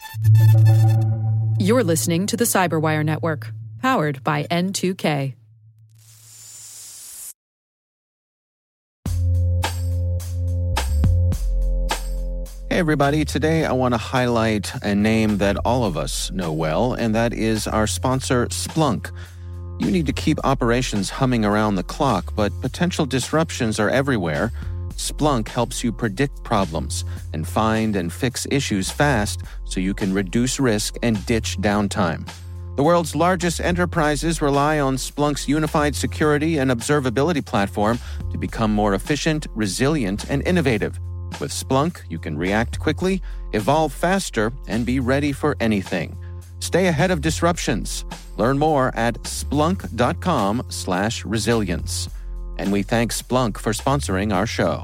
You're listening to the Cyberwire Network, powered by N2K. Hey everybody, today I want to highlight a name that all of us know well, and that is our sponsor, Splunk. You need to keep operations humming around the clock, but potential disruptions are everywhere. Splunk helps you predict problems and find and fix issues fast so you can reduce risk and ditch downtime. The world's largest enterprises rely on Splunk's unified security and observability platform to become more efficient, resilient, and innovative. With Splunk, you can react quickly, evolve faster, and be ready for anything. Stay ahead of disruptions. Learn more at splunk.com/resilience. And we thank Splunk for sponsoring our show.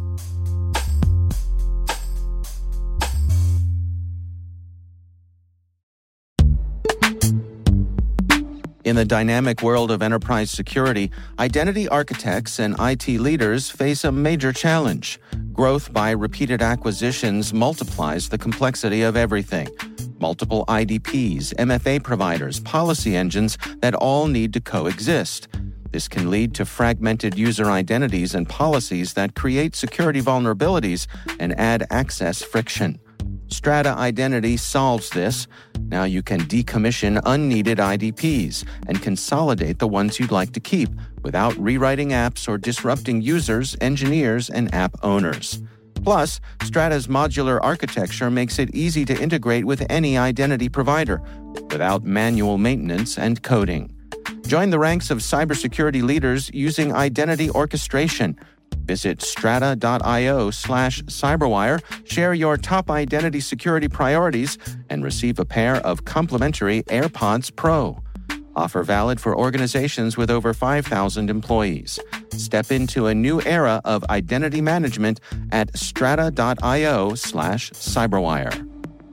In the dynamic world of enterprise security, identity architects and IT leaders face a major challenge. Growth by repeated acquisitions multiplies the complexity of everything. Multiple IDPs, MFA providers, policy engines that all need to coexist. This can lead to fragmented user identities and policies that create security vulnerabilities and add access friction. Strata Identity solves this. Now you can decommission unneeded IDPs and consolidate the ones you'd like to keep without rewriting apps or disrupting users, engineers, and app owners. Plus, Strata's modular architecture makes it easy to integrate with any identity provider without manual maintenance and coding. Join the ranks of cybersecurity leaders using identity orchestration. Visit strata.io/cyberwire, share your top identity security priorities, and receive a pair of complimentary AirPods Pro. Offer valid for organizations with over 5,000 employees. Step into a new era of identity management at strata.io/cyberwire.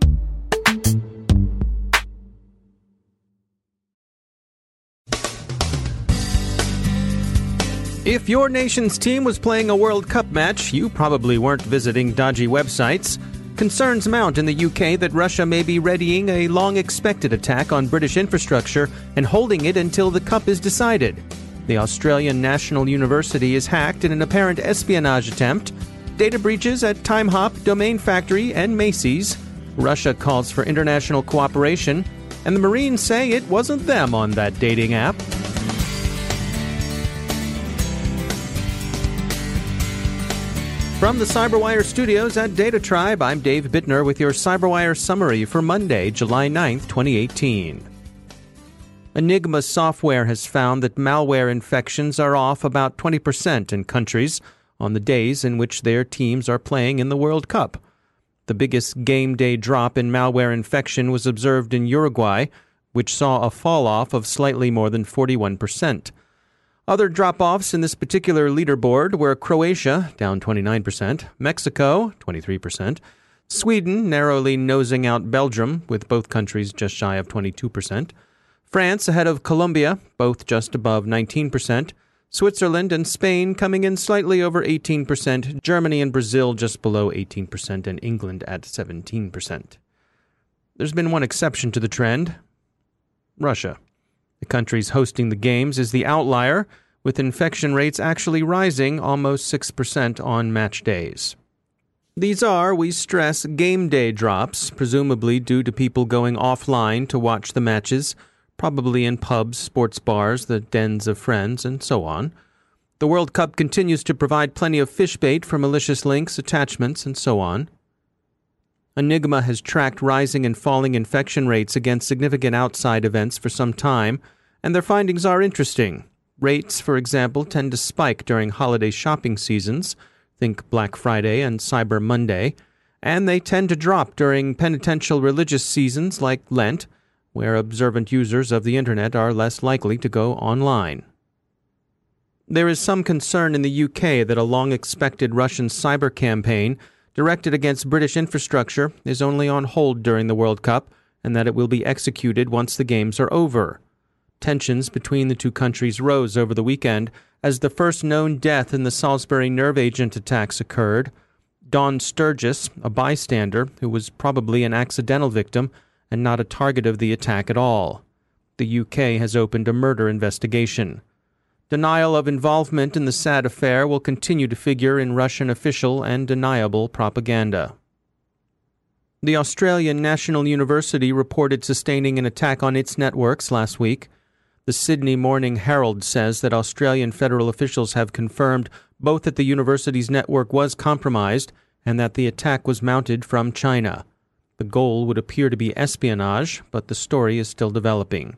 If your nation's team was playing a World Cup match, you probably weren't visiting dodgy websites. Concerns mount in the UK that Russia may be readying a long-expected attack on British infrastructure and holding it until the Cup is decided. The Australian National University is hacked in an apparent espionage attempt. Data breaches at TimeHop, Domain Factory, and Macy's. Russia calls for international cooperation. And the Marines say it wasn't them on that dating app. From the Cyberwire studios at Data Tribe, I'm Dave Bittner with your Cyberwire summary for Monday, July 9th, 2018. Enigma Software has found that malware infections are off about 20% in countries on the days in which their teams are playing in the World Cup. The biggest game day drop in malware infection was observed in Uruguay, which saw a fall-off of slightly more than 41%. Other drop-offs in this particular leaderboard were Croatia, down 29%, Mexico, 23%, Sweden narrowly nosing out Belgium, with both countries just shy of 22%, France ahead of Colombia, both just above 19%, Switzerland and Spain coming in slightly over 18%, Germany and Brazil just below 18%, and England at 17%. There's been one exception to the trend: Russia. The countries hosting the games is the outlier, with infection rates actually rising almost 6% on match days. These are, we stress, game day drops, presumably due to people going offline to watch the matches, probably in pubs, sports bars, the dens of friends, and so on. The World Cup continues to provide plenty of fish bait for malicious links, attachments, and so on. Enigma has tracked rising and falling infection rates against significant outside events for some time, and their findings are interesting. Rates, for example, tend to spike during holiday shopping seasons, think Black Friday and Cyber Monday, and they tend to drop during penitential religious seasons like Lent, where observant users of the Internet are less likely to go online. There is some concern in the UK that a long-expected Russian cyber campaign directed against British infrastructure is only on hold during the World Cup, and that it will be executed once the games are over. Tensions between the two countries rose over the weekend as the first known death in the Salisbury nerve agent attacks occurred. Dawn Sturgis, a bystander who was probably an accidental victim and not a target of the attack at all. The UK has opened a murder investigation. Denial of involvement in the sad affair will continue to figure in Russian official and deniable propaganda. The Australian National University reported sustaining an attack on its networks last week. The Sydney Morning Herald says that Australian federal officials have confirmed both that the university's network was compromised and that the attack was mounted from China. The goal would appear to be espionage, but the story is still developing.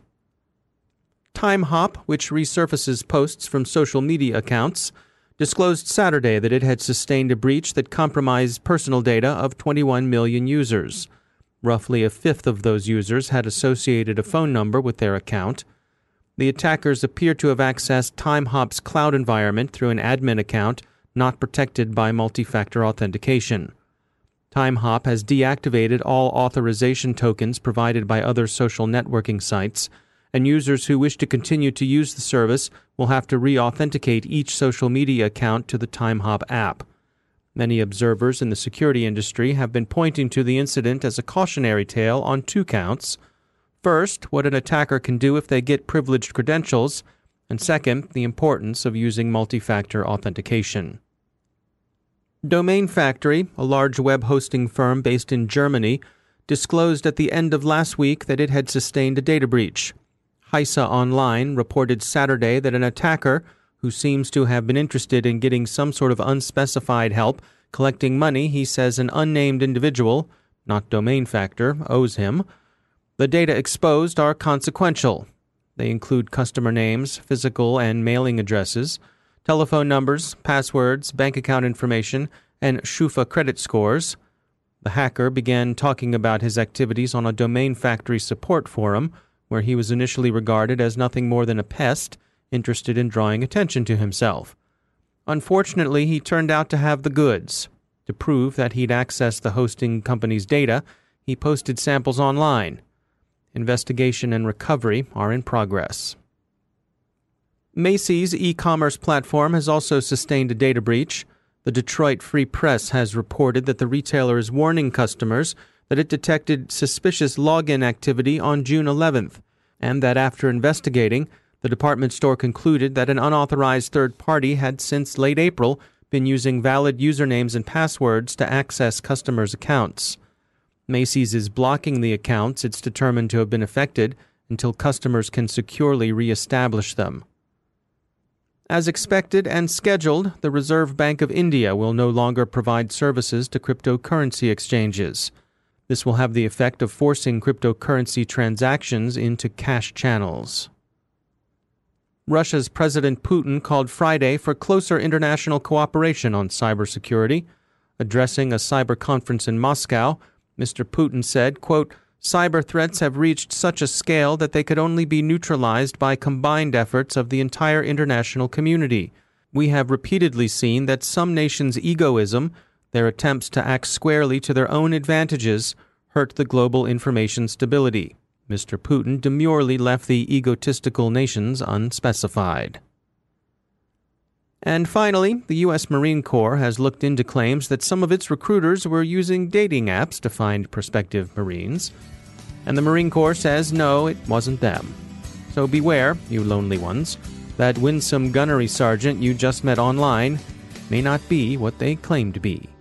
TimeHop, which resurfaces posts from social media accounts, disclosed Saturday that it had sustained a breach that compromised personal data of 21 million users. Roughly a fifth of those users had associated a phone number with their account. The attackers appear to have accessed TimeHop's cloud environment through an admin account not protected by multi-factor authentication. TimeHop has deactivated all authorization tokens provided by other social networking sites, and users who wish to continue to use the service will have to re-authenticate each social media account to the TimeHop app. Many observers in the security industry have been pointing to the incident as a cautionary tale on two counts. First, what an attacker can do if they get privileged credentials, and second, the importance of using multi-factor authentication. Domain Factory, a large web hosting firm based in Germany, disclosed at the end of last week that it had sustained a data breach. Heise Online reported Saturday that an attacker, who seems to have been interested in getting some sort of unspecified help collecting money he says an unnamed individual, not Domain Factor, owes him. The data exposed are consequential. They include customer names, physical and mailing addresses, telephone numbers, passwords, bank account information, and Schufa credit scores. The hacker began talking about his activities on a Domain Factory support forum, where he was initially regarded as nothing more than a pest, interested in drawing attention to himself. Unfortunately, he turned out to have the goods. To prove that he'd accessed the hosting company's data, he posted samples online. Investigation and recovery are in progress. Macy's e-commerce platform has also sustained a data breach. The Detroit Free Press has reported that the retailer is warning customers that it detected suspicious login activity on June 11th, and that after investigating, the department store concluded that an unauthorized third party had since late April been using valid usernames and passwords to access customers' accounts. Macy's is blocking the accounts it's determined to have been affected until customers can securely re-establish them. As expected and scheduled, the Reserve Bank of India will no longer provide services to cryptocurrency exchanges. This will have the effect of forcing cryptocurrency transactions into cash channels. Russia's President Putin called Friday for closer international cooperation on cybersecurity. Addressing a cyber conference in Moscow, Mr. Putin said, quote, "Cyber threats have reached such a scale that they could only be neutralized by combined efforts of the entire international community. We have repeatedly seen that some nations' egoism, their attempts to act squarely to their own advantages, hurt the global information stability." Mr. Putin demurely left the egotistical nations unspecified. And finally, the U.S. Marine Corps has looked into claims that some of its recruiters were using dating apps to find prospective Marines. And the Marine Corps says no, it wasn't them. So beware, you lonely ones, that winsome gunnery sergeant you just met online may not be what they claim to be.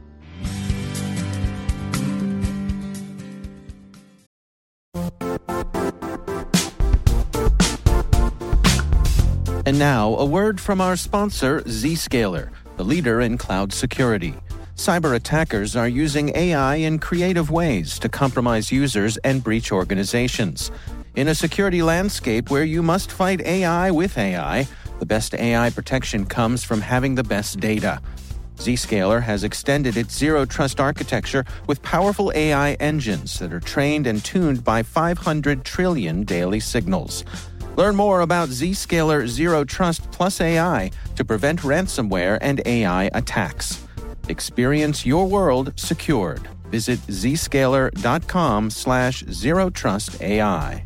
And now, a word from our sponsor, Zscaler, the leader in cloud security. Cyber attackers are using AI in creative ways to compromise users and breach organizations. In a security landscape where you must fight AI with AI, the best AI protection comes from having the best data. Zscaler has extended its zero-trust architecture with powerful AI engines that are trained and tuned by 500 trillion daily signals. Learn more about Zscaler Zero Trust Plus AI to prevent ransomware and AI attacks. Experience your world secured. Visit zscaler.com/zerotrustai.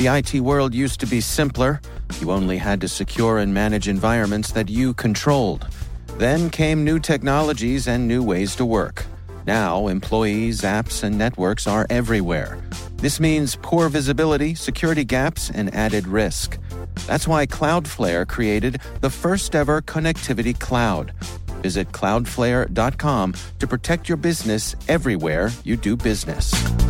The IT world used to be simpler. You only had to secure and manage environments that you controlled. Then came new technologies and new ways to work. Now, employees, apps, and networks are everywhere. This means poor visibility, security gaps, and added risk. That's why Cloudflare created the first-ever connectivity cloud. Visit cloudflare.com to protect your business everywhere you do business.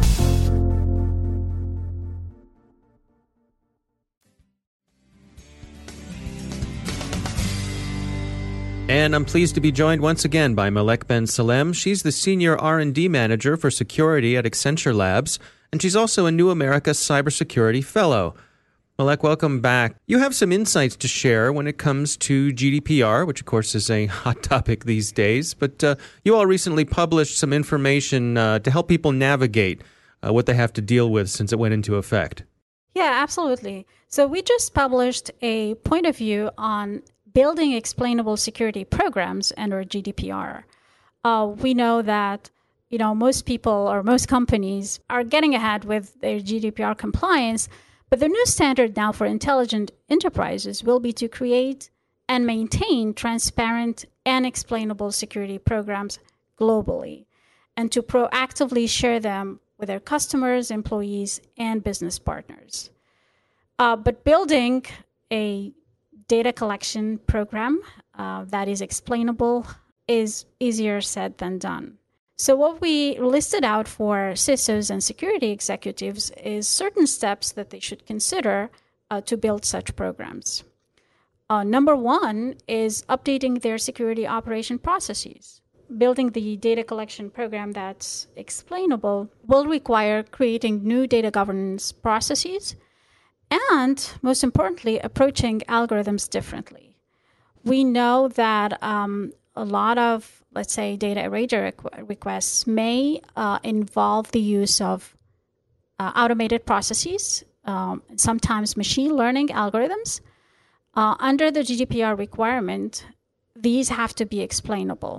And I'm pleased to be joined once again by Malek Ben Salem. She's the Senior R&D Manager for Security at Accenture Labs, and she's also a New America Cybersecurity Fellow. Malek, welcome back. You have some insights to share when it comes to GDPR, which of course is a hot topic these days, but you all recently published some information to help people navigate what they have to deal with since it went into effect. Yeah, absolutely. So we just published a point of view on building explainable security programs under GDPR. We know that most people or most companies are getting ahead with their GDPR compliance, but the new standard now for intelligent enterprises will be to create and maintain transparent and explainable security programs globally, and to proactively share them with their customers, employees, and business partners. But building a data collection program that is explainable is easier said than done. So what we listed out for CISOs and security executives is certain steps that they should consider to build such programs. Number one is updating their security operation processes. Building the data collection program that's explainable will require creating new data governance processes and, most importantly, approaching algorithms differently. We know that a lot of, let's say, data erasure requests may involve the use of automated processes, sometimes machine learning algorithms. Under the GDPR requirement, these have to be explainable.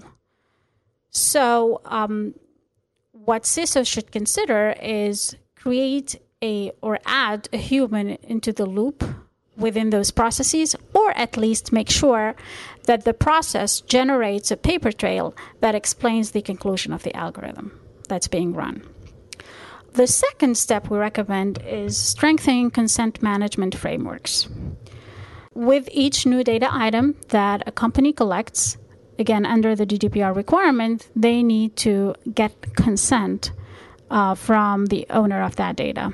So what CISOs should consider is create or add a human into the loop within those processes, or at least make sure that the process generates a paper trail that explains the conclusion of the algorithm that's being run. The second step we recommend is strengthening consent management frameworks. With each new data item that a company collects, again, under the GDPR requirement, they need to get consent from the owner of that data.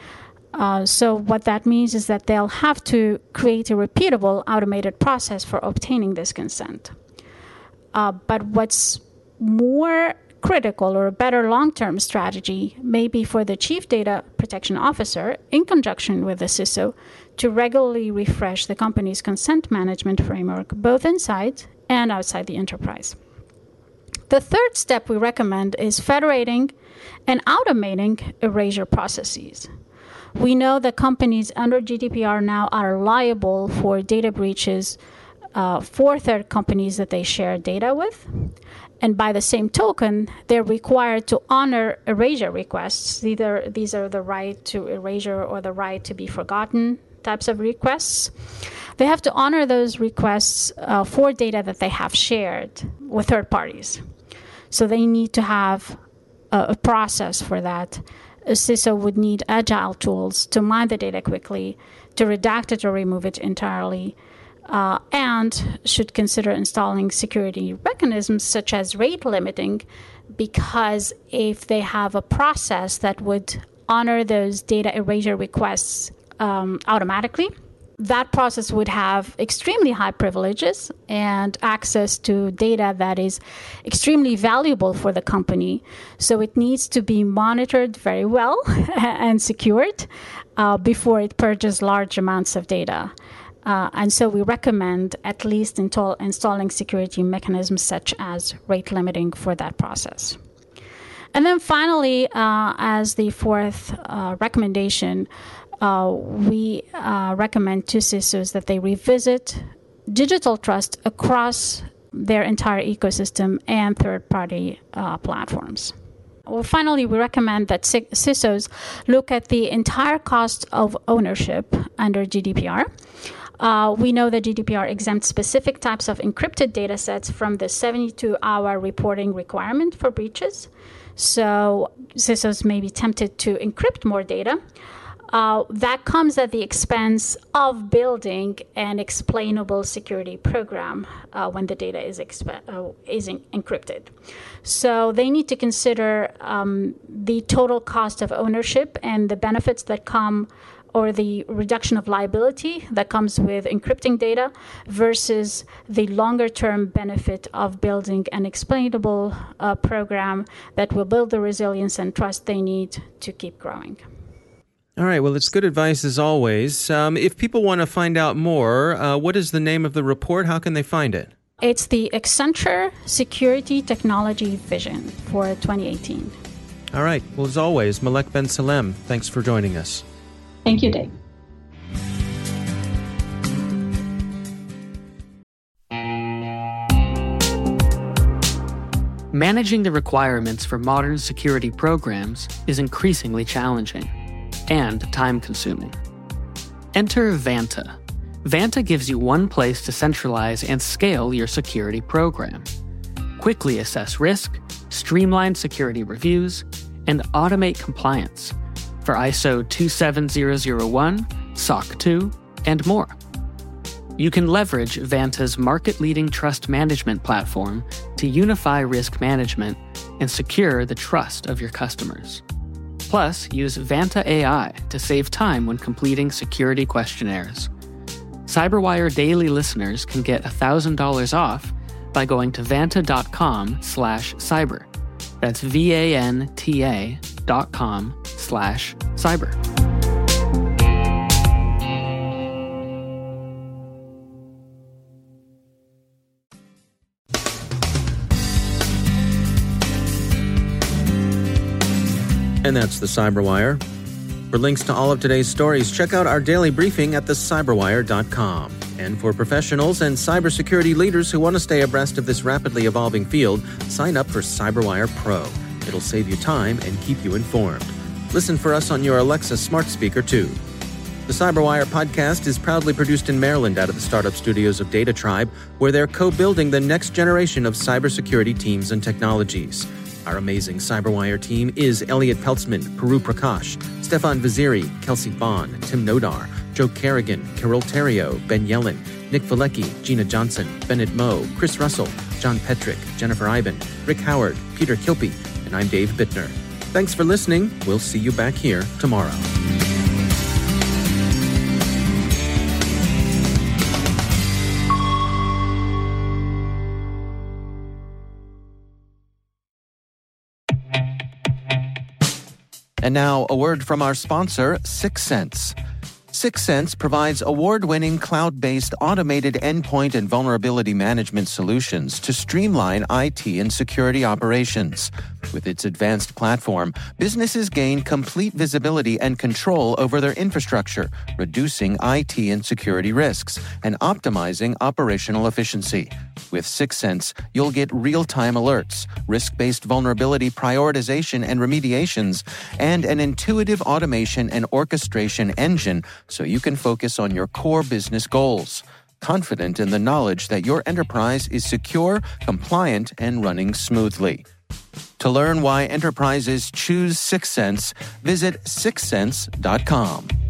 So what that means is that they'll have to create a repeatable automated process for obtaining this consent. But what's more critical or a better long-term strategy may be for the Chief Data Protection Officer, in conjunction with the CISO, to regularly refresh the company's consent management framework, both inside and outside the enterprise. The third step we recommend is federating and automating erasure processes. We know that companies under GDPR now are liable for data breaches for third companies that they share data with. And by the same token, they're required to honor erasure requests. Either these are the right to erasure or the right to be forgotten types of requests. They have to honor those requests for data that they have shared with third parties. So they need to have a process for that. A CISO would need agile tools to mine the data quickly, to redact it or remove it entirely, and should consider installing security mechanisms such as rate limiting, because if they have a process that would honor those data erasure requests automatically, that process would have extremely high privileges and access to data that is extremely valuable for the company. So it needs to be monitored very well and secured before it purges large amounts of data. And so we recommend at least installing security mechanisms such as rate limiting for that process. And then finally, as the fourth recommendation, we recommend to CISOs that they revisit digital trust across their entire ecosystem and third-party platforms. finally, we recommend that CISOs look at the entire cost of ownership under GDPR. We know that GDPR exempts specific types of encrypted data sets from the 72-hour reporting requirement for breaches. So CISOs may be tempted to encrypt more data. That comes at the expense of building an explainable security program when the data is encrypted. So they need to consider the total cost of ownership and the benefits that come, or the reduction of liability that comes with encrypting data versus the longer-term benefit of building an explainable program that will build the resilience and trust they need to keep growing. All right. Well, it's good advice as always. If people want to find out more, what is the name of the report? How can they find it? It's the Accenture Security Technology Vision for 2018. All right. Well, as always, Malek Ben Salem, thanks for joining us. Thank you, Dave. Managing the requirements for modern security programs is increasingly challenging and time-consuming. Enter Vanta. Vanta gives you one place to centralize and scale your security program. Quickly assess risk, streamline security reviews, and automate compliance for ISO 27001, SOC 2, and more. You can leverage Vanta's market-leading trust management platform to unify risk management and secure the trust of your customers. Plus, use Vanta AI to save time when completing security questionnaires. CyberWire Daily listeners can get $1,000 off by going to vanta.com/cyber. That's vanta.com/cyber. And that's the CyberWire. For links to all of today's stories, check out our daily briefing at thecyberwire.com. And for professionals and cybersecurity leaders who want to stay abreast of this rapidly evolving field, sign up for CyberWire Pro. It'll save you time and keep you informed. Listen for us on your Alexa smart speaker, too. The CyberWire podcast is proudly produced in Maryland out of the startup studios of Data Tribe, where they're co-building the next generation of cybersecurity teams and technologies. Our amazing CyberWire team is Elliot Peltzman, Puru Prakash, Stefan Vaziri, Kelsey Bond, Tim Nodar, Joe Kerrigan, Carol Terrio, Ben Yellen, Nick Valecki, Gina Johnson, Bennett Moe, Chris Russell, John Petrick, Jennifer Iben, Rick Howard, Peter Kilpie, and I'm Dave Bittner. Thanks for listening. We'll see you back here tomorrow. And now, a word from our sponsor, Syxsense. Syxsense provides award-winning cloud-based automated endpoint and vulnerability management solutions to streamline IT and security operations. With its advanced platform, businesses gain complete visibility and control over their infrastructure, reducing IT and security risks and optimizing operational efficiency. With Syxsense, you'll get real-time alerts, risk-based vulnerability prioritization and remediations, and an intuitive automation and orchestration engine so you can focus on your core business goals, confident in the knowledge that your enterprise is secure, compliant, and running smoothly. To learn why enterprises choose Syxsense, visit syxsense.com.